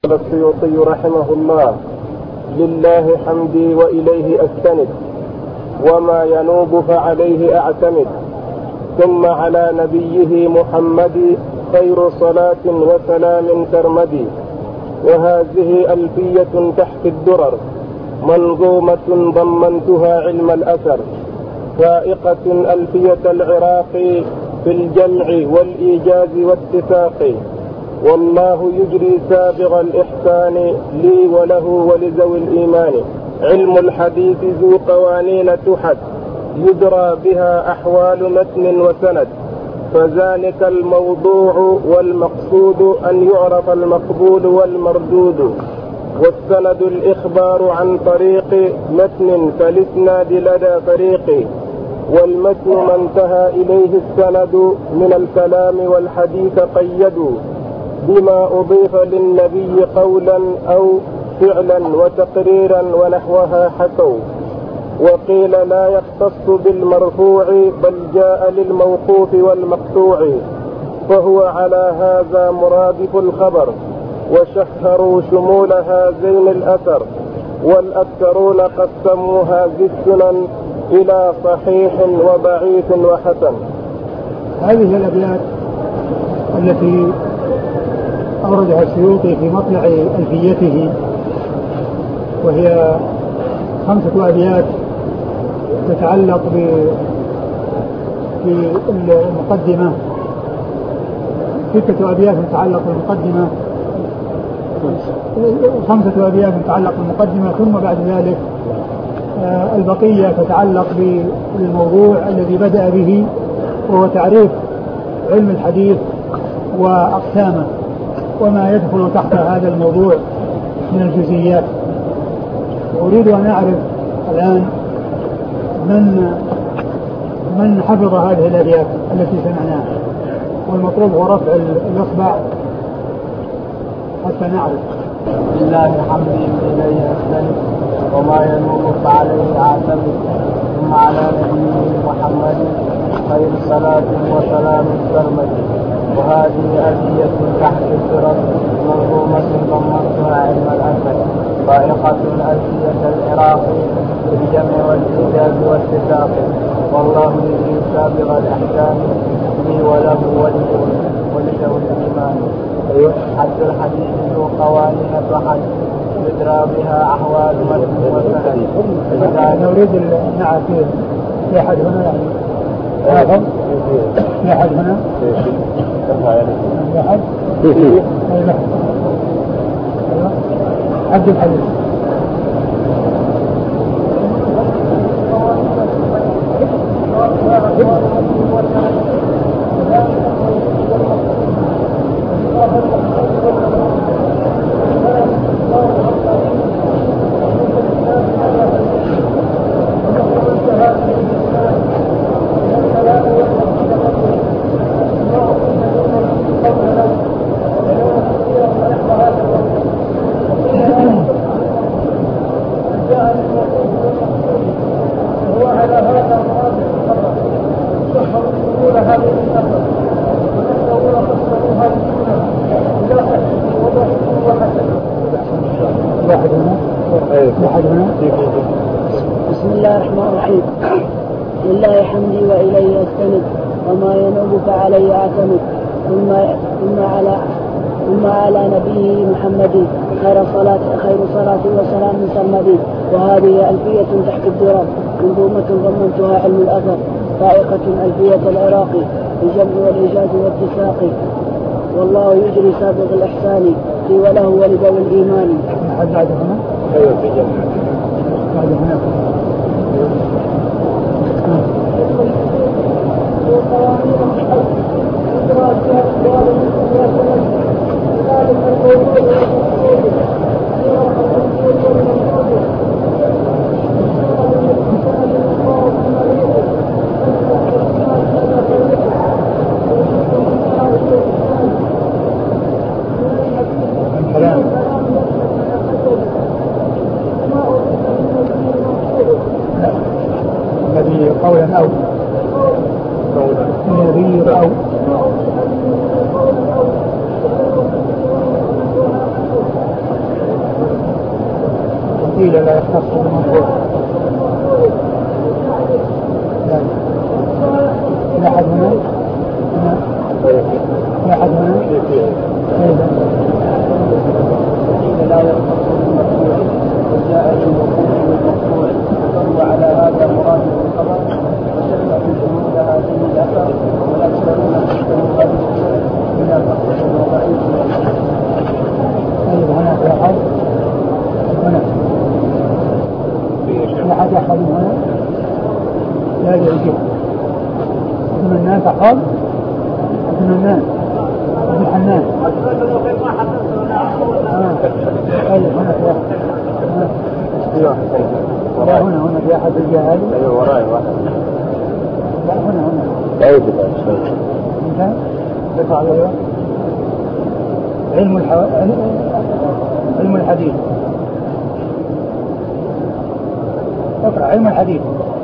السيوطي رحمه الله: لله حمدي وإليه أستند، وما ينوب فعليه أعتمد، ثم على نبيه محمد خير صلاة وسلام ترمدي. وهذه ألفية تحت الدرر، منظومة ضمنتها علم الأثر، فائقة ألفية العراق في الجمع والإيجاز والاتفاق. والله يجري سابغ الإحسان لي وله ولذوي الإيمان. علم الحديث ذو قوانين تحد، يدرى بها أحوال متن وسند، فذلك الموضوع والمقصود أن يعرف المقبول والمردود. والسند الإخبار عن طريق متن فالإسناد لدى فريق، والمتن ما انتهى إليه السند من الكلام والحديث قيدوا بما أضيف للنبي قولا أو فعلا وتقريرا ونحوها حكوا. وقيل لا يختص بالمرفوع بل جاء للموقوف والمقطوع، فهو على هذا مرادف الخبر، وشهروا شمول هذين الأثر. والأكثرون قسموا هذه السنن إلى صحيح وضعيف وحسن. هذه الأبيات التي أوردها السيوطي في مطلع ألفيته، وهي 5 أبيات تتعلق بالمقدمة، 6 أبيات تتعلق بالمقدمة، 5 أبيات تتعلق بالمقدمة، ثم بعد ذلك البقية تتعلق بالموضوع الذي بدأ به، وهو تعريف علم الحديث وأقسامه وما يدخل تحت هذا الموضوع من الجزئيات. أريد أن أعرف الآن من حفظ هذه الأبيات التي سمعناها، والمطلوب هو رفع الإصبع حتى نعرف. لله حمدي وإليه أستند، وما ينوب فعليه أعتمد، ثم على نبيه محمد خير صلاة وسلام سرمدي. وهذه ألفية تحت الدرر، منظومة ضمنتها علم الأثر، فائقة ألفية العراق في الجمع والإيجاز والاتفاق. والله يجري سابغ الأحكام لي وله ولذوي الإيمان. حد الحديث ذو قوانين فحد، يدرى بها أحوال متن وسند. نريد نعم في أحد هنا يعني في أحد هنا عبد الحديث. بسم الله الرحمن الرحيم. لله حمدي وإليه أستند، وما ينوب فعليه أعتمد، ثم على نبيه محمد خير صلاة وسلام سرمدي. وهذه ألفية تحت الدرر، منظومة ضمنتها علم الأثر، فائقة ألفية العراق في الجمع والإيجاز والاتفاق. والله يجري سابغ الإحسان لي وله ولذوي الإيمان. بعد هنا بعد هنا الذي قولا أو النبي أو وسيلة لا يختص بالمرفوع. لا أحد هنا؟ لا أحد هنا؟ لا يختص بالمرفوع وجاء بالمرفوع وعلى هذا مراد الخبر وشرع شمول هذه الأثر والأكثرون يحتمل هذه الصور إلى فقه وضعيف. طيب هنا في أحد؟ هنا في أحد يحفظ هنا؟ لا يجب. اسم الناس أحفظ؟ اسم الناس ابن الحنان. طيب هنا في أحد؟ لا هنا في أحد الجهال. ايوه وراي واحد. لا هنا طيب انت تدفع عليه علم الحديث. اقرأ علم الحديث.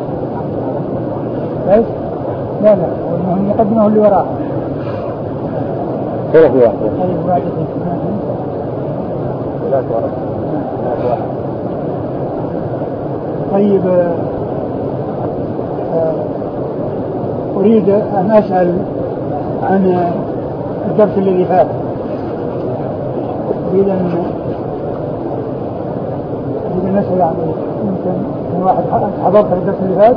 كويس؟ لا المهم يقدمه اللي وراه. ثلاث واحد. طيب واحد ثلاث واحد. طيب أريد أن أسأل عن الدرس الذي فات. أريد أن نسأل عن يمكن واحد حضرت الدرس اللي فات.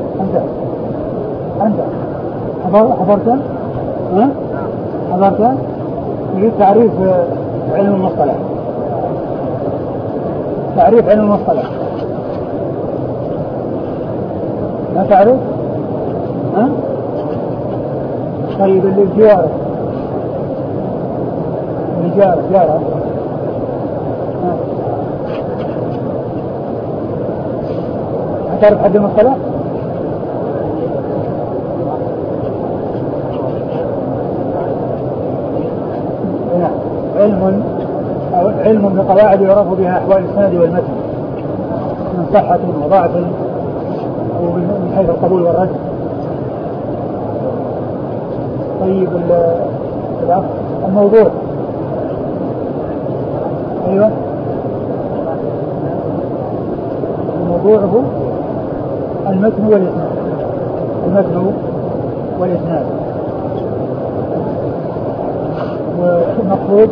أنت حضرت؟ ها؟ حضرت؟ نريد تعريف علم المصطلح. تعريف علم المصطلح. لا تعرف؟ ها؟ طيب الجارة جارة. تعرف حد المصطلح؟ علم بقواعد يعرف بها أحوال السند والمتن من صحة وضعف ومن حيث القبول والرد. طيب الموضوع. أيوة الموضوع هو المتن والإسناد والمقصود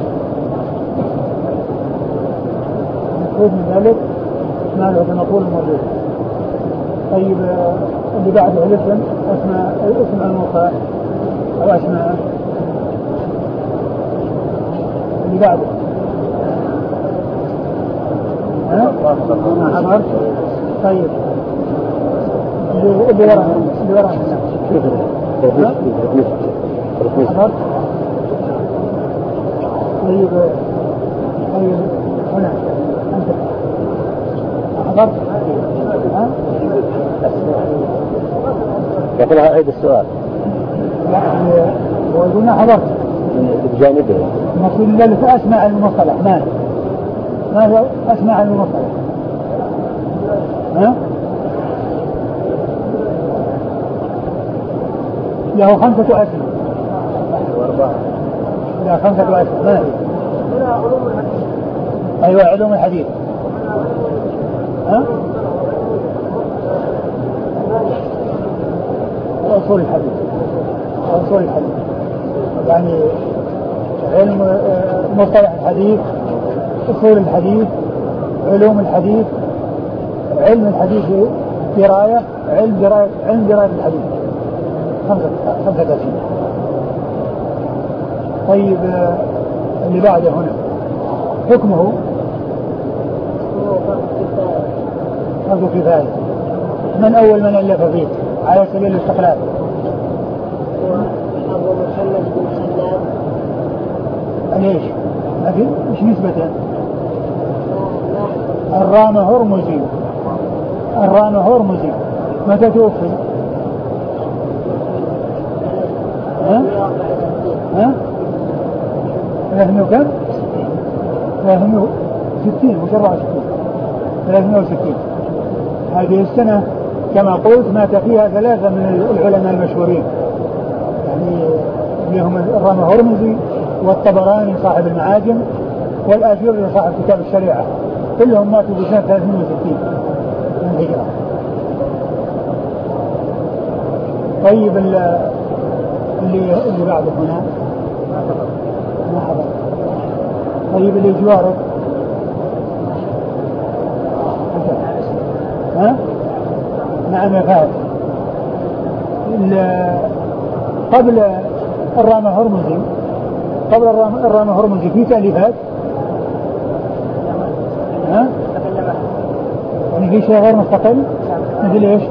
من ذلك ما له المقول الموضوع. طيب اللي بعده الاسم اسم الموقع أو أسماء. اللي بعده حضرت. طيب اللي وراء حضرت. طيب هنا أنت حضرت. يقولها عيد السؤال. لا وقلنا حضرت بجانبه. نقول لك أسمع المصطلح. ماذا أسمع المصطلح؟ ها؟ له 5 أسماء. لا 5 أسماء. ما هي؟ أيوة علوم الحديث. ها؟ أصول الحديث يعني علم مصطلح الحديث، أصول الحديث، علوم الحديث، علم الحديث دراية، علم دراية الحديث. 5 أسماء. طيب اللي بعده هنا حكمه فرض كفاية. من أول من ألف فيه على سبيل الاستقلال؟ أبو محمد بن سلام. ليش؟ لكن إيش نسبته؟ الرامة هرمزي. متى توفي؟ ها؟ 300 وكم؟ 360 مش 64. 360. هذه السنة كما قلت مات فيها 3 من العلماء المشهورين، يعني لهم الرامة هرمزي والطبراني صاحب المعاجم والآجوري صاحب كتاب الشريعة. كلهم ماتوا بسنة 360 من الهجرة. طيب اللي بعده هنا ما حضر. طيب اللي جوارك ها؟ نعم يا فهد. قبل الرامة هرمزي، قبل الرامة هرمزي في تأليفات ها؟ يعني في شيء غير مستقل مثل ايش؟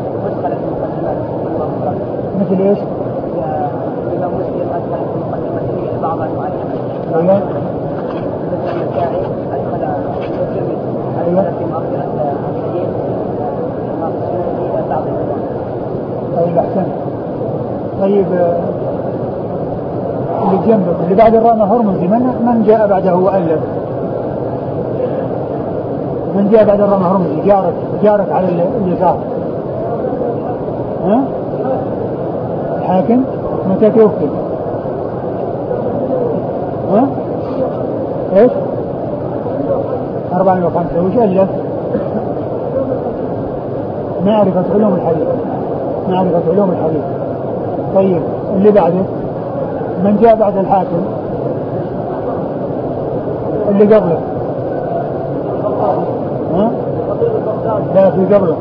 مثل ايش؟ الإمام مسلم أدخل في مقدمته بعض المؤلفين. أيوة. الشاعر أدخل الترمذي أدخل في مؤخرة الحديث بعض الروايات. طيب أحسن. طيب اللي جنبك اللي بعد الرامة هرمزي من جاء بعده وألف؟ من جاء بعد الرامة هرمزي؟ جارك على اليسار ها؟ الحاكم متى توفي؟ ها؟ ايش؟ 405. وش ألف؟ معرفة علوم الحديث. معرفة علوم الحديث. طيب اللي بعده من جاء بعد الحاكم؟ اللي قبله ها؟ لا في قبله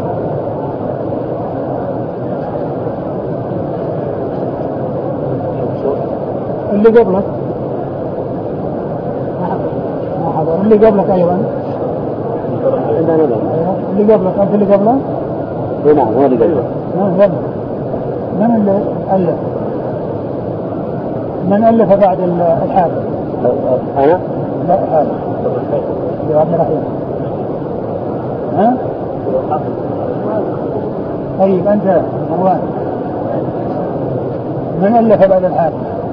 اللي قبلك ما حضر. اللي قبلك أيضا اللي قبلك أنت اللي قبله؟ نعم هو اللي قبله. من اللي ألف؟ من ألف بعد الحاكم؟ أنا؟ لا هذا يا عبد الرحيم. ها؟ طيب أنت مروان من ألف بعد الحاكم؟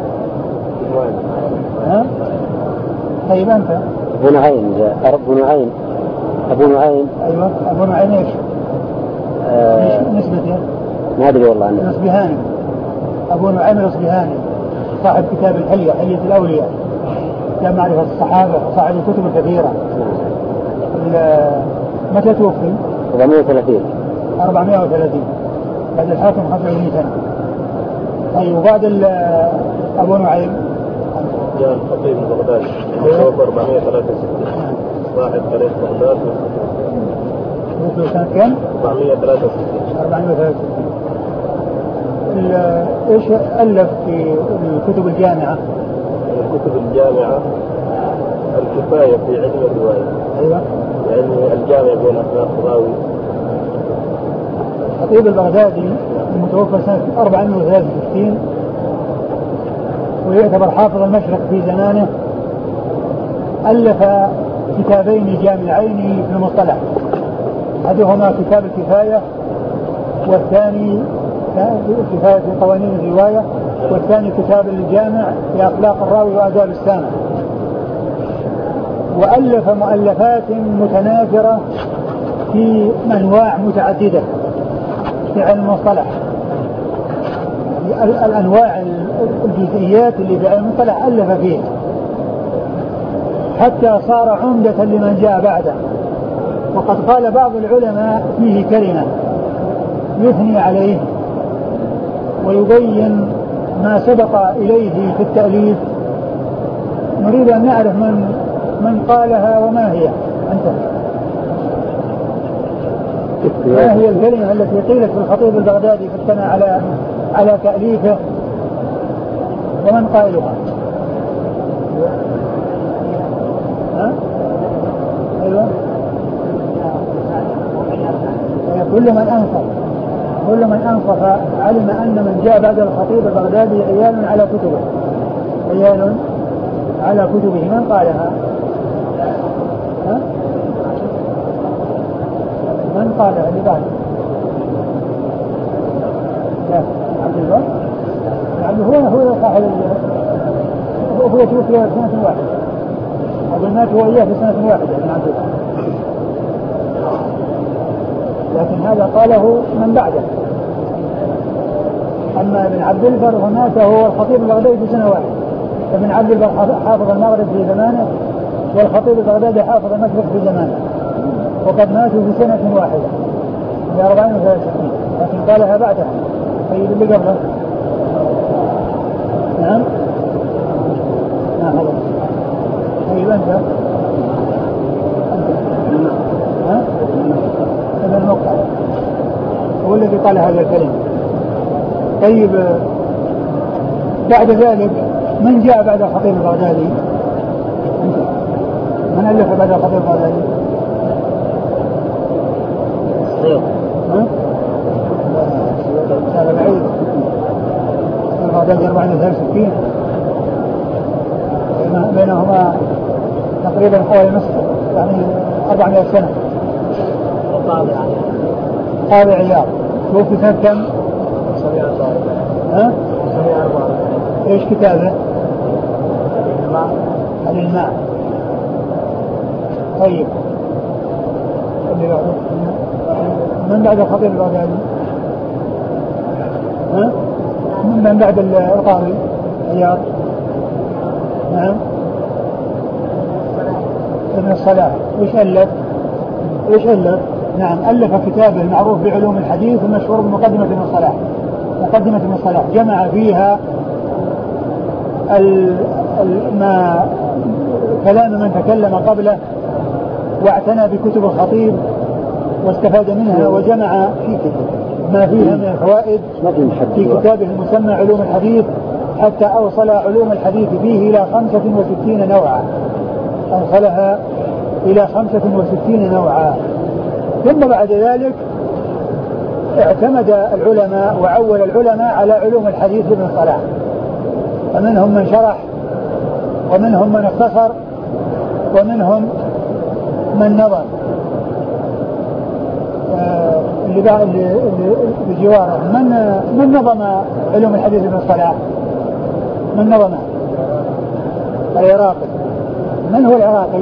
ها؟ طيب أنت؟ أبو نعيم. أبو نعيم. أيوة أبو نعيم إيش؟ نسبته؟ ما أدري والله عنه. الأصبهاني. أبو نعيم الأصبهاني صاحب كتاب الحلية، حلية الأولياء، كتاب معرفة الصحابة، صاحب الكتب الكثيرة. متى توفي؟ 430. 430 بعد الحاكم 25 سنة. طيب وبعد أبو نعيم جاء الخطيب البغدادي 463 صاحب تاريخ بغداد. توفي سنة كم؟ 463. 463. ايش ألف في الكتب الجامعة؟ الكتب الجامعة الكفاية في علم الرواية. أيوة. يعني الجامع بين أخلاق الراوي. الخطيب البغدادي المتوفى سنة 463 ويعتبر حافظ المشرق في زمانه. ألف كتابين جامعين في المصطلح، أحدهما كتاب الكفاية والثاني كفاية في قوانين الرواية، والثاني كتاب الجامع في أخلاق الراوي وآداب السامع. وألف مؤلفات متناثرة في أنواع متعددة في علم المصطلح. الأنواع الجزئيات اللي في علم المصطلح ألف فيه حتى صار عمدة لمن جاء بعده. وقد قال بعض العلماء فيه كلمة يثني عليه ويبين ما سبق إليه في التأليف. نريد أن نعرف من قالها وما هي. أنت ما هي الكلمة التي قيلت في الخطيب البغدادي في الثناء على تأليفه ومن قائلها؟ ها؟ أيوة. كل من أنصف علم أن من جاء بعد الخطيب البغدادي عيال على كتبه. من قالها؟ ها؟ من قالها اللي بعد؟ لا عبد البر. هو صاحب هو توفي في سنة واحدة. أبو مات هو إياه في سنة واحدة من عبد البر، لكن هذا قاله من بعده. أما ابن عبد البر فمات هو الخطيب البغدادي في سنة واحدة. ابن عبد البر حافظ المغرب في زمانه، والخطيب البغدادي حافظ المشرق في زمانه. وقد ماتوا في سنة واحدة في 463 لكن قالها بعدها. طيب اللي قبله نعم خلاص. طيب أنت ها ابن المقطع هو الذي قال هذا الكلام. طيب بعد ذلك من جاء بعد الخطيب البغدادي؟ من ألف بعد الخطيب البغدادي؟ هذا بعيد. البغدادي 463 بينهما تقريبا حوالي نصف يعني 400 سنة. قاضي عياض توفي سنة كم؟ 704. ايش كتابه؟ الماء. طيب من بعد الخطيب البغدادي؟ من بعد القاضي عياض؟ نعم ابن الصلاح. وش ألف؟ نعم ألف كتابه المعروف بعلوم الحديث المشهور بمقدمة ابن الصلاح. مقدمة ابن الصلاح جمع فيها كلام من تكلم قبله واعتنى بكتب الخطيب واستفاد منها وجمع ما فيها من الفوائد في كتابه المسمى علوم الحديث حتى أوصل علوم الحديث فيه إلى 65 نوعا. أوصلها إلى 65 نوعا. ثم بعد ذلك اعتمد العلماء وعول العلماء على علوم الحديث بن الصلاح، فمنهم من شرح ومنهم من اختصر ومنهم من نظر. اللي بجواره من نظم علوم الحديث بن الصلاح؟ من نظمه؟ العراقي. من هو العراقي؟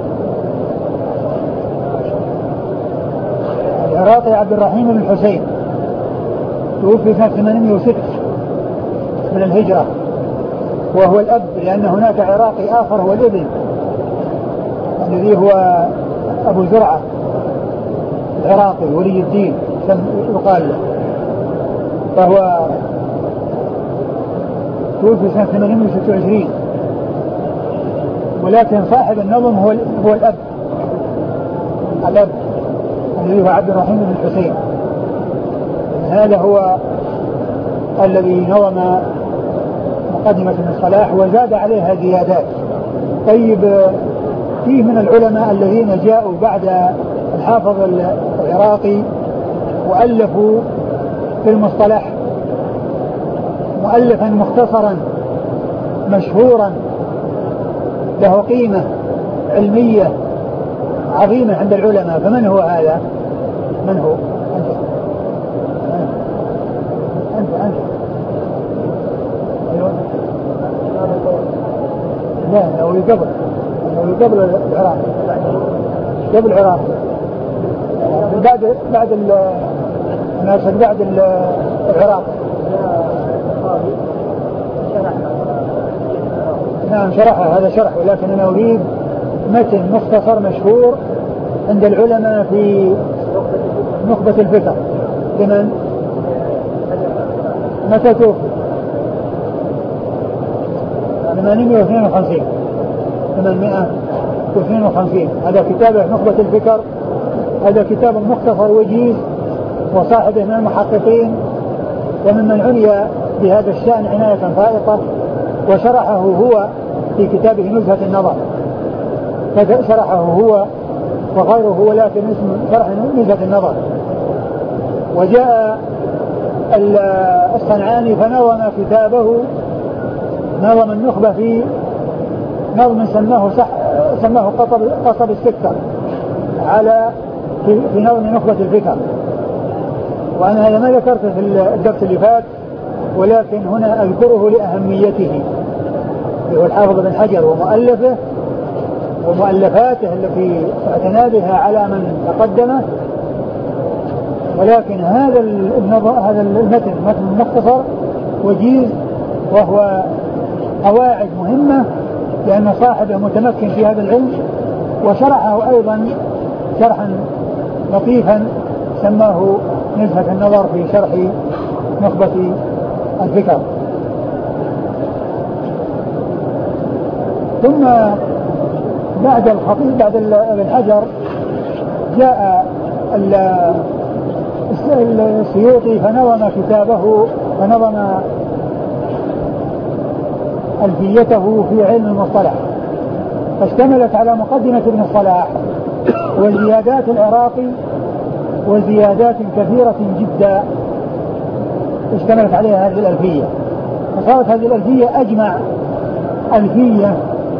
العراقي عبد الرحيم بن الحسين توفي سنة 806 من الهجرة، وهو الأب لأن هناك عراقي آخر هو الابن الذي هو أبو زرعة العراقي ولي الدين يقال له، فهو توفي سنة 826. ولكن صاحب النظم هو الأب الذي هو عبد الرحيم بن الحسين. هذا هو الذي نظم مقدمة ابن الصلاح وزاد عليها زيادات. طيب فيه من العلماء الذين جاءوا بعد الحافظ العراقي وألفوا في المصطلح مؤلفا مختصرا مشهورا له قيمة علمية عظيمة عند العلماء. فمن هو هذا؟ من هو؟ أنت أيوة. لا هو قبل العراق، قبل العراق بعد العراق. نعم شرحه، هذا شرح، ولكن أنا أريد متن مختصر مشهور عند العلماء في نخبة الفكر. لمن؟ متى توفي؟ 852. هذا كتابه نخبة الفكر. هذا كتاب مختصر وجيز وصاحبه من المحققين وممن عني بهذا الشأن عناية فائقة، وشرحه هو في كتابه نزهة النظر، فشرحه هو وغيره، ولكن اسم شرح نزهة النظر. وجاء الصنعاني فنظم كتابه، نظم النخبة في نظم سماه قصب السكر على في نظم نخبة الفكر. وأنا هذا ما ذكرته في الدرس اللي فات، ولكن هنا أذكره لأهميته. هو الحافظ بن حجر ومؤلفه ومؤلفاته التي اعتنى بها على من تقدمه. ولكن هذا المتن مختصر وجيز، وهو قواعد مهمة لأن صاحبه متمكن في هذا العلم، وشرحه أيضا شرحا لطيفا سماه نزهة النظر في شرح نخبة الفكر. ثم بعد الخطيب بعد ابن حجر جاء السيوطي فنظم كتابه، فنظم ألفيته في علم المصطلح، فاشتملت على مقدمة ابن الصلاح وزيادات العراقي وزيادات كثيرة جدا اشتملت عليها هذه الألفية، فصارت هذه الألفية أجمع ألفية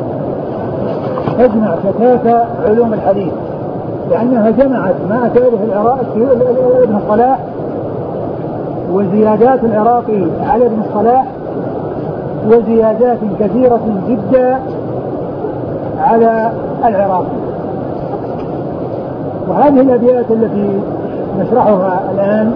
تجمع شتات علوم الحديث، لأنها جمعت ما أتى به ابن الصلاح وزيادات العراقي على ابن الصلاح وزيادات كثيرة جدا على العراقي. وهذه الأبيات التي نشرحها الآن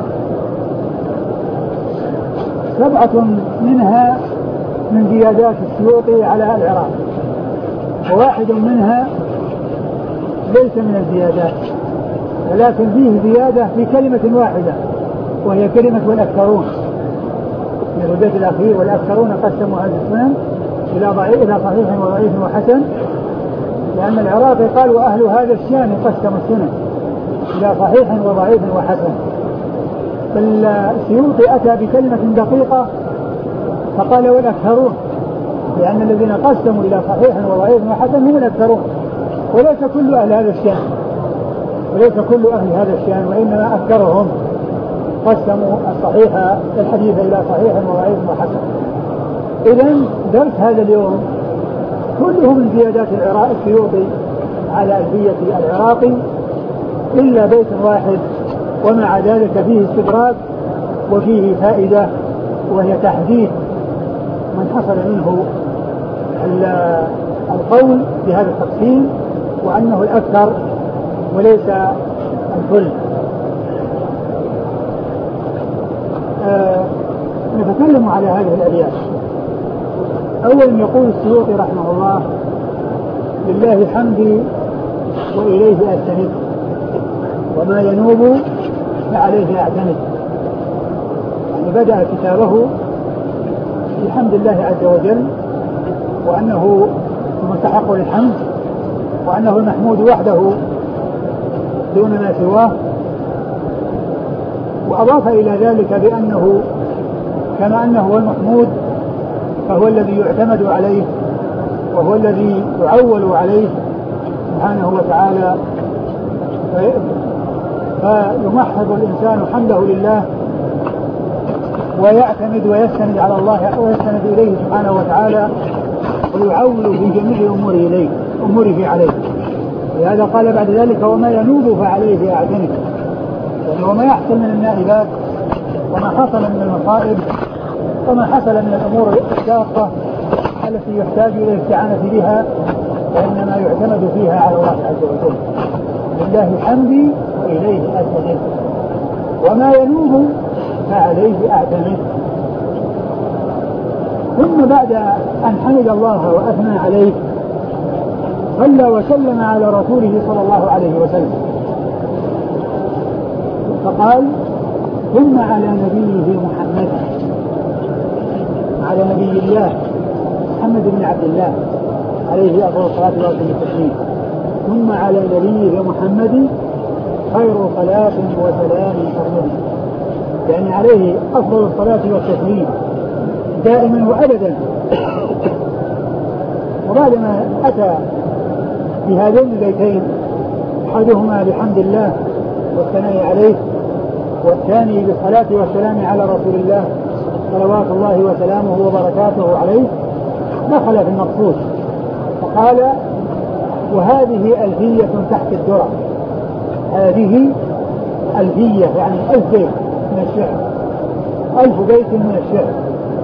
7 منها من زيادات السيوطي على العراقي، وواحد منها ليس من الزيادات، ولكن فيه زيادة في كلمة واحدة وهي كلمة والأكثرون، من البيت الأخير والأكثرون قسموا هذا السنن إلى صحيح وضعيف وحسن، لأن العراقي قال وأهل هذا الشان قسموا السنن إلى صحيح وضعيف وحسن، فالسيوطي أتى بكلمة دقيقة فقال والأكثرون، لأن الذين قسموا إلى صحيح وضعيف وحسن هم الأكثرون، وليس كل أهل هذا الشان، وليس كل أهل هذا الشان، وإنما أكثرهم قسموا الصحيح الحديث إلى صحيح وضعيف وحسن. إذن درس هذا اليوم كله من زيادات السيوطي على ألفية العراقي إلا بيت واحد، ومع ذلك فيه استدراك وفيه فائدة، وهي تحديد من حصل منه القول بهذا التقسيم وأنه الأكثر وليس الكل. نتكلم على هذه الأبيات. أولا يقول السيوطي رحمه الله: لله حمدي وإليه أستند، وما ينوب فعليه أعتمد. يعني بدأ كتابه بحمد الله عز وجل، وأنه مستحق للحمد، وأنه المحمود وحده دون ما سواه، وأضاف إلى ذلك بأنه كما أنه هو المحمود فهو الذي يعتمد عليه وهو الذي يعول عليه سبحانه وتعالى، فيمحض الإنسان حمده لله ويعتمد ويستند على الله ويستند إليه سبحانه وتعالى، ويعول في جميع أموره عليه. لهذا قال بعد ذلك: وما ينوب فعليه أعتمد. يعني وما يحصل من النائبات وما حصل من المصائب وما حصل من الأمور الشاقة التي يحتاج إلى الاستعانة بها وإنما يعتمد فيها على الله عز وجل. لله حمدي وإليه أستند، وما ينوب فعليه أعتمد. ثم بعد أن حمد الله وأثنى عليه صلى وسلم على رسوله صلى الله عليه وسلم، فقال: ثم على نبيه محمد، على نبي الله محمد بن عبد الله عليه أفضل الصلاة والتسليم، ثم على نبيه محمد خير صلاة وسلام سرمدي، يعني عليه أفضل الصلاة والتسليم دائما وأبدا. وبعدما أتى بهذين البيتين، أحدهما بحمد الله والثناء عليه، والثاني بالصلاة والسلام على رسول الله صلوات الله وسلامه وبركاته عليه، دخل في المقصود فقال: وهذه ألفية تحت الدرة. هذه ألفية يعني 1000 بيت من الشعر، 1000 بيت من الشعر،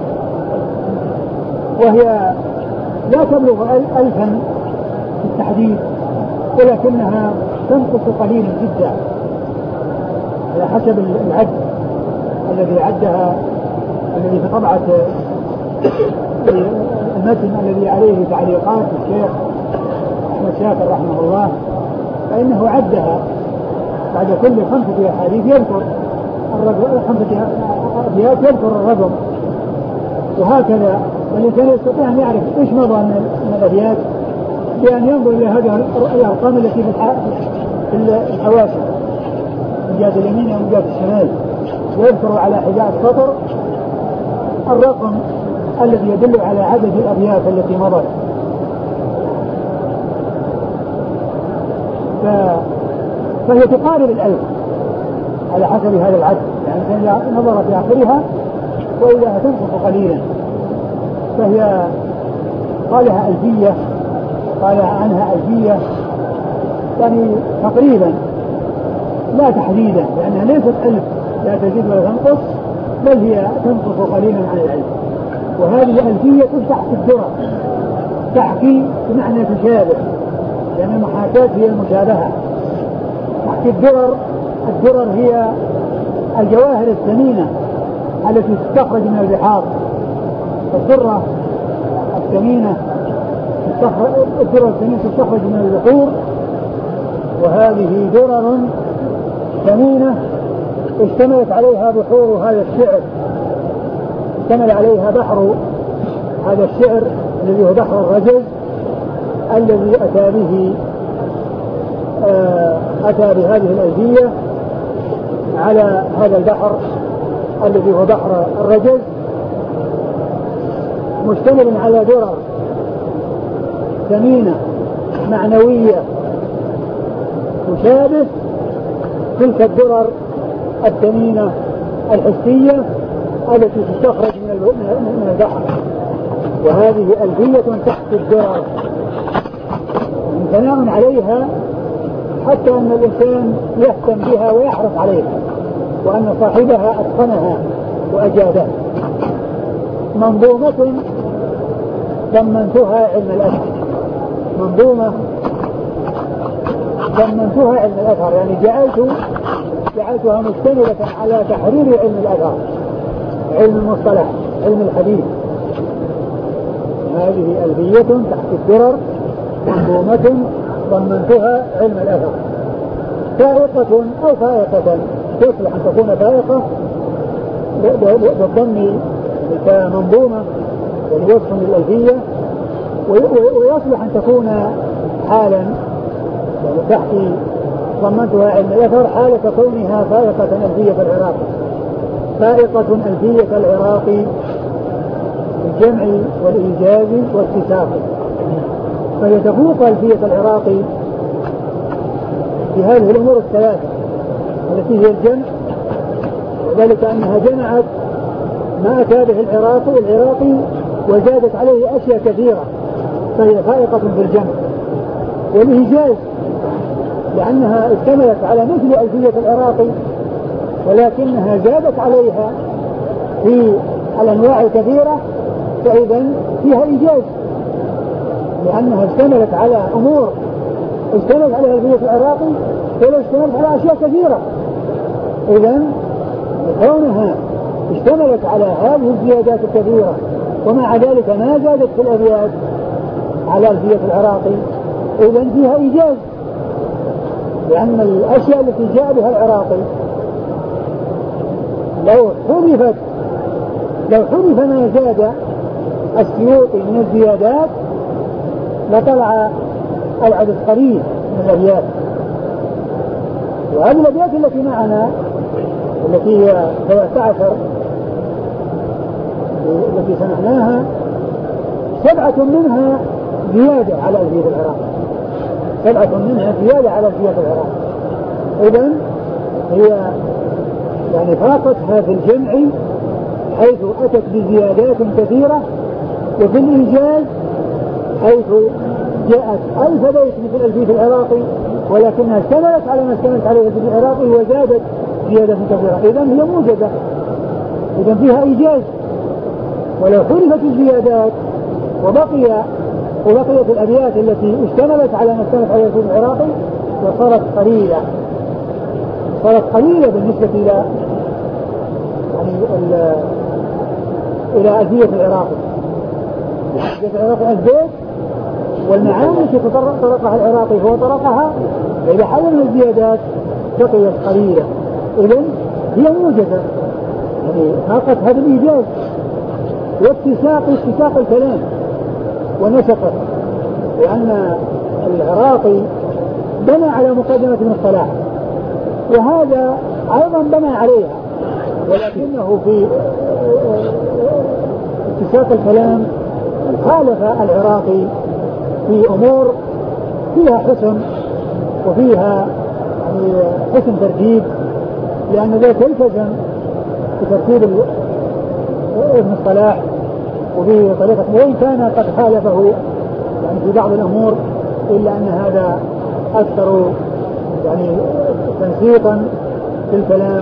وهي لا تبلغ 1000 في التحديد، ولكنها تنقص قليلا جدا على حسب العد الذي عدها، الذي في طبعة المتن الذي عليه تعليقات الشيخ أحمد شاكر رحمه الله، فإنه عدها بعد كل 5 أحاديث يذكر الرقم، 5 أبيات يذكر الرقم، وهكذا. والإنسان يستطيع أن يعرف إيش مضى من الأبيات بأن ينظر إلى هذه الأرقام التي في الحواشي من جهة اليمين ومن جهة الشمال، ويذكر على حذاء السطر الرقم الذي يدل على عدد الأبيات التي مضت. فهي تقارب 1000 على حسب هذا العدد، يعني إذا نظر في آخرها وإذا تنقص قليلا فهي قالها ألفية، قال عنها ألفية، يعني تقريبا لا تحديدا، لأنها ليست 1000 لا تزيد ولا تنقص، بل هي تنقص قليلا عن 1000. وهذه ألفية تحكي الدرر، تحكي بمعنى تشابه، لأن المحاكاة هي المشابهة. تحكي الدرر، الدرر هي الجواهر الثمينة التي تستخرج من البحار. الدرة الثمينة تستخرج من البحور، وهذه درر ثمينة اشتملت عليها بحور هذا الشعر، اشتمل عليها بحر هذا الشعر الذي هو بحر الرجز الذي أتى بهذه الألفية على هذا البحر الذي هو بحر الرجز، مشتمل على درر ثمينة معنوية تشابه تلك الدرر الثمينة الحسية التي تستخرج من البحر. وهذه ألفية تحت الدرر ثناء عليها حتى أن الإنسان يهتم بها ويحرص عليها، وأن صاحبها أتقنها وأجادها. منظومة ضمنتها علم الأثر، منظومة ضمنتها علم الأثر، يعني جعلتها مشتملة على تحرير علم الأثر، علم المصطلح، علم الحديث. هذه ألفية تحت الدرر منظومة ضمنتها علم الأثر، فائقة أو فائقة، يصلح أن تكون فائقة بالضم كمنظومة ولوصف للألفية، ويصلح أن تكون حالا، يعني تحت ضمنتها علم الأثر حالة كونها فائقة ألفية العراقي، فائقة ألفية العراقي بالجمع والإيجاز والاتساق. فهي تفوق ألفية العراقي في هذه الأمور الثلاثة التي هي الجمع، وذلك أنها جمعت ما أتى به العراقي وزادت عليه أشياء كثيرة، فهي فائقة في الجمع. والإيجاز لأنها اشتملت على مثل ألفية العراقي ولكنها زادت عليها في الأنواع الكثيرة، فإذا فيها إيجاز لأنها اشتملت على أمور اشتملت عليها ألفية العراقي ولا اشتملت على أشياء كثيرة. إذا كونها اشتملت على هذه الزيادات الكثيرة ومع ذلك ما زادت في الأبيات على ألفية العراقي، إذا فيها إيجاز، لأن الأشياء التي جاء بها العراقي لو حذف ما زاد السيوطي من الزيادات لطلع العدد قليل من الأبيات. وهذه الأبيات التي معنا التي هي 17 التي سمعناها 7 منها زيادة على ألفية العراقي، 7 منها زيادة على ألفية العراقي. إذن هي يعني فاقتها في الجمع حيث أتت بزيادات كثيرة، وفي الإيجاز حيث جاءت 1000 بيت مثل ألفية العراقي ولكنها اشتملت على ما اشتملت عليه ألفية العراقي وزادت زيادة كثيرة. إذن هي موجدة، إذن فيها إيجاز. ولو حذفت الزيادات وبقيت الأبيات التي اشتملت على ما اشتملت عليه ألفية العراقي وصارت قليلة بالنسبة إلى ألفية العراقي. ألفية العراقي البيت والمعاني التي طرقها العراقي هو طرقها، فإذا حل من الزيادات بقيت قليلة إذن هي موجزة، يعني ناقص هذا الإيجاز واتساق الكلام ونسقه، لأن العراقي بنى على مقدمة ابن الصلاح وهذا أيضا بنى عليها، ولكنه في اتساق الكلام خالف العراقي في أمور فيها حسن وفيها يعني حسن ترتيب، لأن ذلك التزم بترتيب ابن الصلاح وفي طريقة، وإن كان قد خالفه يعني في بعض الأمور إلا أن هذا أكثر يعني تنسيقا في الكلام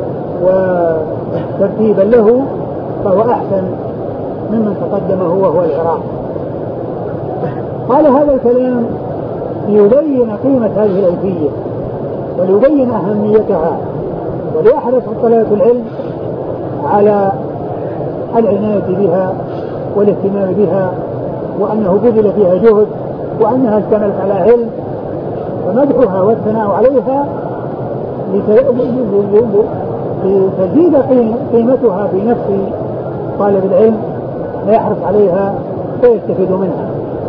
وترتيبا له، فهو أحسن ممن تقدمه وهو العراق. قال هذا الكلام ليبين قيمة هذه الألفية وليبين أهميتها وليحرص طلبة العلم على العناية بها والاهتمام بها، وأنه بذل فيها جهد وأنها اشتملت على علم، فمدحها والثناء عليها لتزيد قيمتها في نفس طالب العلم فيحرص عليها فيستفيد منها.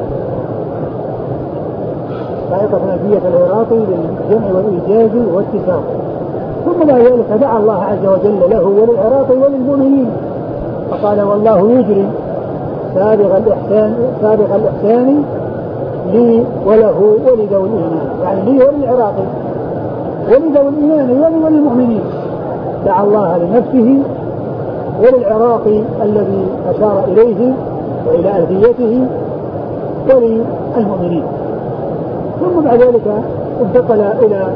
طريقة ألفية العراقي للجمع والإيجاز والاتساق. ثم بعد ذلك دعا الله عز وجل له وللعراقي وللمؤمنين فقال والله يجري سابق الإحسان لي وله ولذوي الإيمان، يعني لي وللعراقي ولذوي الإيمان يعني وللمؤمنين. دعا الله لنفسه وللعراقي الذي أشار إليه وإلى ألفيته وللمؤمنين. ثم بعد ذلك انتقل إلى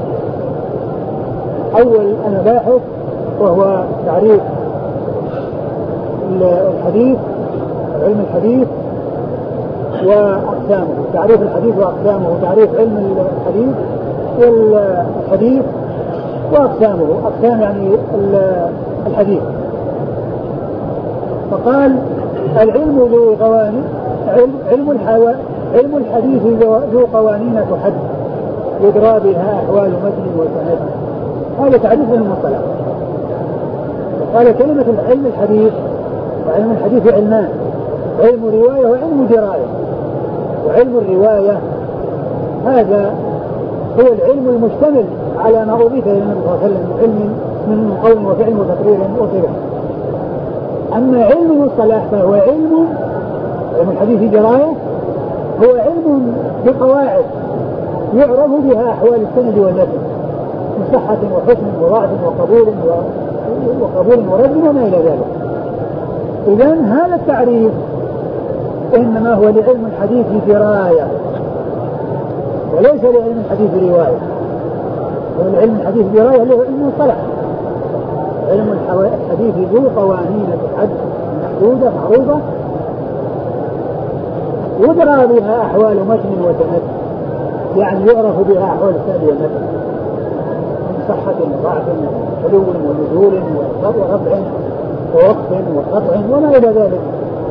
أول المباحث وهو تعريف الحديث، علم الحديث وأقسامه، تعريف الحديث وأقسامه، تعريف علم الحديث والحديث وأقسامه، أقسام يعني الحديث. فقال العلم ذو قوانين، علم الحديث ذو قوانين تحد يدرى بها أحوال متن وسند. هذا تعريف المصطلح. قال كلمة علم الحديث وعلم الحديث علمان، علم رواية وعلم دراية. وعلم الرواية هذا هو العلم المشتمل على ما أضيف إلى النبي صلى الله عليه وسلم، علم من قول وفعل وتقرير وصفة. أما علم المصطلح فهو علم الحديث دراية، هو علم بقواعد يعرف بها أحوال السند والمتن من صحة وحسن وضعف وقبول ورد وما إلى ذلك. إذن هذا التعريف إنما هو لعلم الحديث دراية وليس لعلم الحديث رواية. ولعلم الحديث دراية له علم مصطلح. علم الحديث ذو قوانين تحد محدودة معروفة يدرى بها أحوال متن وسند، يعني يعرف بها أحوال السند والمتن من صحة وضعف وحلو ونزول ورفع ووقف وقطع وما إلى ذلك.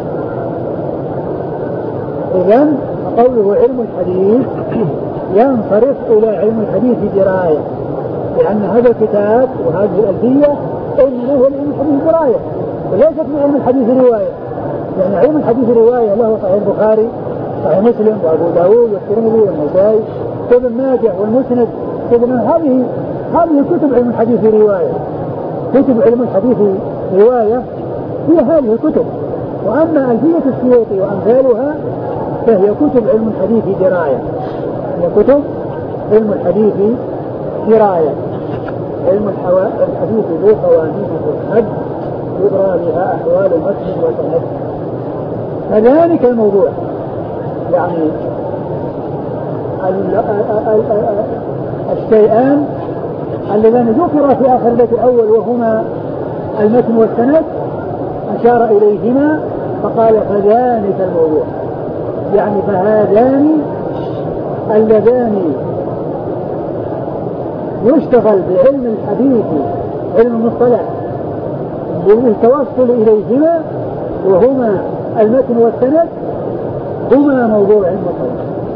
إذن قوله علم الحديث ينصرف إلى علم الحديث دراية، لأن هذا الكتاب وهذه الألفية إنما هو علم الحديث دراية وليست من علم الحديث رواية. يعني علم الحديث رواية له صحيح البخاري صحيح مسلم وأبو داود والترمذي والنسائي وابن ماجه والمسند. هذه كتب علم الحديث رواية. كتب علم الحديث رواية هي هذه الكتب. وأما ألفية السيوطي وأمثالها فهي كتب علم الحديث دراية، هي كتب علم الحديث دراية. علم الحديث ذو قوانين تحد يدرى بها أحوال متن وسند. كذلك الموضوع، يعني الشيئان اللذان ذكر في آخر البيت الأول وهما المتن والسند أشار إليهما فقال فذلك الموضوع، يعني فهذان اللذان يشتغل بعلم الحديث علم المصطلح بالتوصل إليهما وهما المتن والسند هما موضوع علم المصطلح.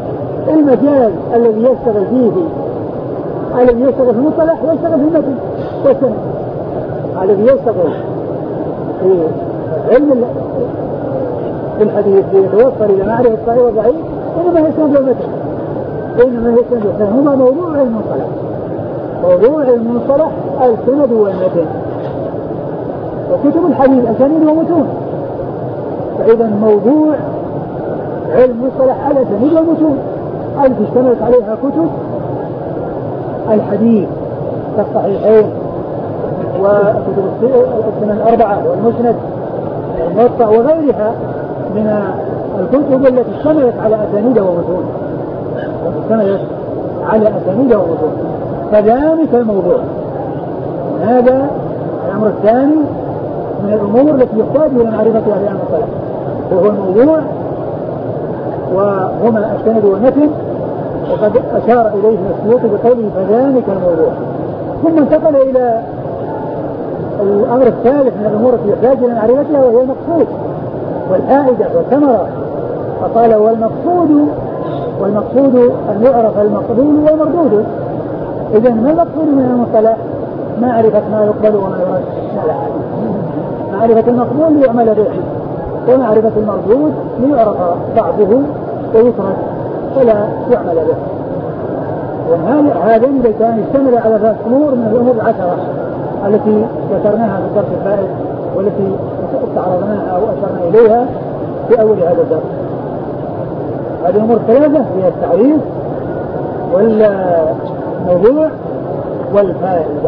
المجال الذي يشتغل فيه الذي يشتغل في المصطلح يشتغل في المتن والسند. الذي يشتغل في علم الحديث يتوصل إلى معرفة الصحيح والضعيف إنما هي السند والمتن، إنما هي السند والمتن هما موضوع علم المصطلح. موضوع علم المصطلح السند والمتن، وكتب الحديث أسانيد ومتون. فإذا موضوع علم المصطلح الأسانيد والمتون التي اشتملت عليها كتب الحديث كالصحيحين وكتب السنن الأربعة والمسند والموطأ وغيرها من الكتب التي اشتملت على أسانيد ومتون، فذلك الموضوع. هذا الأمر الثاني من الأمور التي يحتاج إلى معرفتها في علم المصطلح، وهو الموضوع وهما السند والمتن. وقد أشار إليه السيوطي بقوله فذلك الموضوع. ثم انتقل إلى الأمر الثالث من الأمور التي يحتاج إلى معرفتها وهي المقصود والفائدة والثمرة. فقال والمقصود أن يعرف المقبول والمردود. إذا ما المقصود من المصطلح؟ معرفة ما يقبل وما يرد. معرفة المقبول ليعمل به، ومعرفة المردود ليعرف بعضه ويترك ولا يعمل به. وهذا اللتان يشتمل على 3 أمور من الأمور 10 التي ذكرناها في الدرس الفائت والتي استعرضناها أو أشرنا إليها في أول هذا الدرس. هذه الأمور 3 هي التعريف والموضوع والفائدة.